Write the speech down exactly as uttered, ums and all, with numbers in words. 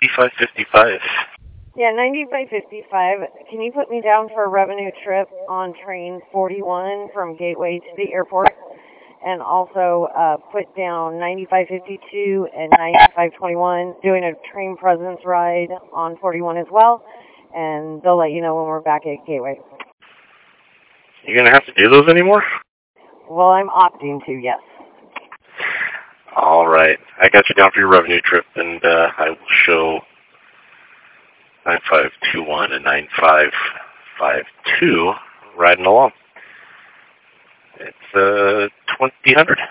ninety-five fifty-five. Yeah, ninety-five fifty-five. Can you put me down for a revenue trip on train forty-one from Gateway to the airport? And also uh, put down ninety-five fifty-two and ninety-five twenty-one, doing a train presence ride on forty-one as well. And they'll let you know when we're back at Gateway. You going to have to do those anymore? Well, I'm opting to, yes. All right. I got you down for your revenue trip, and uh, I will show nine five two one and nine five five two riding along. It's uh, twenty hundred.